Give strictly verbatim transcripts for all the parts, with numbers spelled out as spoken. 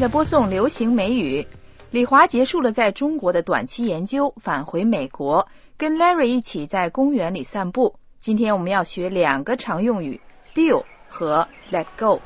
在播送流行美语。李华结束了在中国的短期研究，返回美国，跟 Larry 一起在公园里散步。今天我们要学两个常用语 deal 和 let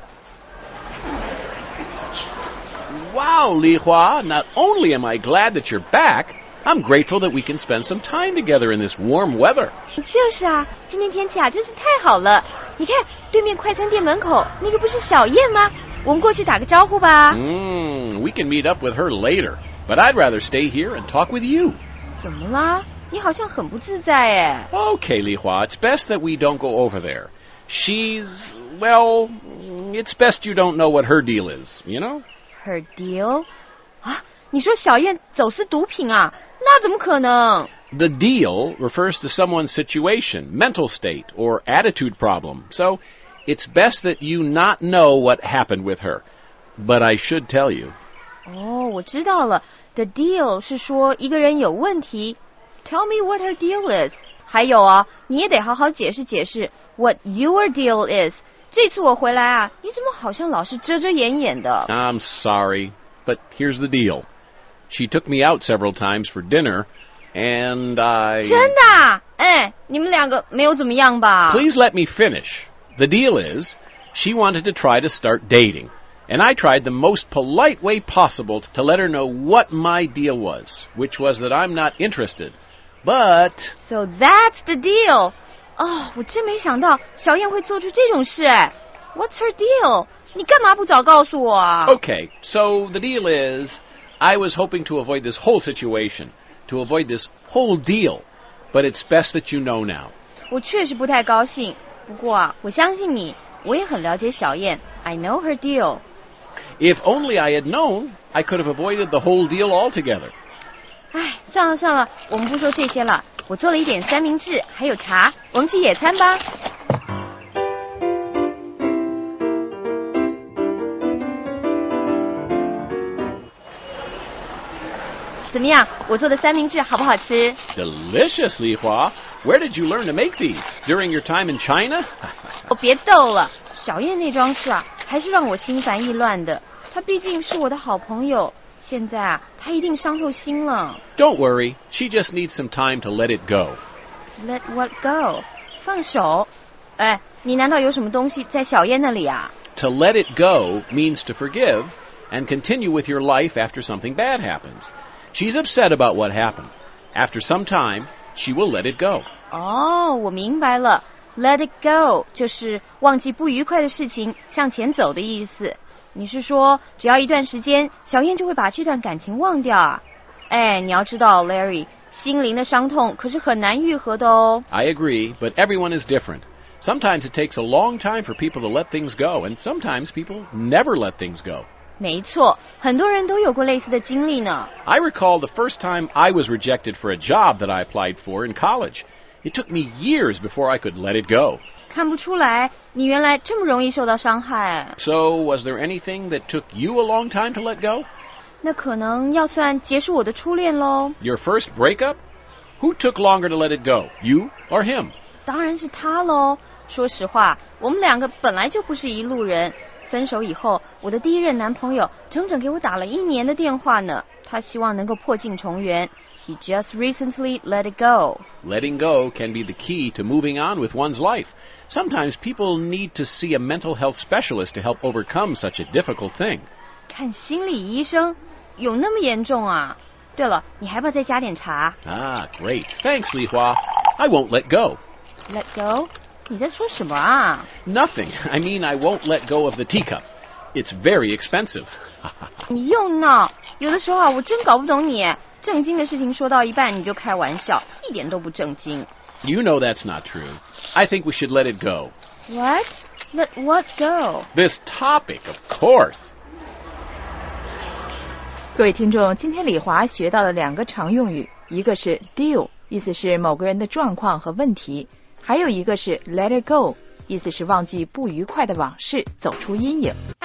go。Wow, Li Hua, not only am I glad that you're back, I'm grateful that we can spend some time together in this warm weather. 就是啊，今天天气啊真是太好了。你看，对面快餐店门口那个不是小燕吗？我们过去打个招呼吧。 Mm, we can meet up with her later, but I'd rather stay here and talk with you. 怎么啦？你好像很不自在哎。 Okay, Li Hua, it's best that we don't go over there. She's, well, it's best you don't know what her deal is, you know? Her deal? 啊，你说小燕走私毒品啊？那怎么可能？ The deal refers to someone's situation, mental state, or attitude problem. So, it's best that you not know what happened with her. But I should tell you. 哦，我知道了。The deal 是说一个人有问题。Tell me what her deal is. 还有啊，你也得好好解释解释 what your deal is. 这次我回来啊，你怎么好像老是遮遮掩掩的？ I'm sorry, but here's the deal. She took me out several times for dinner, and I... 真的啊？哎，你们两个没有怎么样吧？ Please let me finish. The deal is, she wanted to try to start dating, and I tried the most polite way possible to let her know what my deal was, which was that I'm not interested. But... So that's the deal. 哦，我真没想到小燕会做出这种事哎。What's her deal? 你干嘛不早告诉我啊？ Okay, so the deal is, I was hoping to avoid this whole situation, to avoid this whole deal, but it's best that you know now. 我确实不太高兴，不过啊，我相信你，我也很了解小燕。I know her deal. If only I had known, I could have avoided the whole deal altogether. 唉，算了算了，我们不说这些了。我做了一点三明治，还有茶，我们去野餐吧。怎么样？我做的三明治好不好吃？ Delicious, Li Hua. Where did you learn to make these? During your time in China? 我别逗了，小燕那桩事啊，还是让我心烦意乱的。她毕竟是我的好朋友，现在啊，她一定伤透心了。 Don't worry. She just needs some time to let it go. Let what go? 放手？哎，你难道有什么东西在小燕那里啊？ To let it go means to forgive and continue with your life after something bad happens. She's upset about what happened. After some time, she will let it go. 哦，我明白了。Let it go 就是忘记不愉快的事情，向前走的意思。你是说，只要一段时间，小燕就会把这段感情忘掉啊？哎，你要知道 ，Larry， 心灵的伤痛可是很难愈合的哦。 I agree, but everyone is different. Sometimes it takes a long time for people to let things go, and sometimes people never let things go. 没错，很多人都有过类似的经历呢。 I recall the first time I was rejected for a job that I applied for in college. It took me years before I could let it go. 看不出来，你原来这么容易受到伤害。 So, was there anything that took you a long time to let go? 那可能要算结束我的初恋咯。 Your first breakup? Who took longer to let it go, you or him? 当然是他咯。说实话，我们两个本来就不是一路人。分手以后，我的第一任男朋友整整给我打了一年的电话呢。他希望能够破镜重圆。He just recently let it go. Letting go can be the key to moving on with one's life. Sometimes people need to see a mental health specialist to help overcome such a difficult thing. 看心理医生，有那么严重啊？对了，你还要不要再加点茶？ Ah, great. Thanks, Li Hua. I won't let go. Let go? 你在说什么啊？ Nothing. I mean, I won't let go of the teacup. It's very expensive. 你又闹，有的时候啊，我真搞不懂你。正经的事情说到一半你就开玩笑，一点都不正经。 You know that's not true. I think we should let it go. What? Let what go? This topic, of course. 各位听众，今天李华学到了两个常用语，一个是 deal， 意思是某个人的状况和问题，还有一个是 let it go， 意思是忘记不愉快的往事，走出阴影。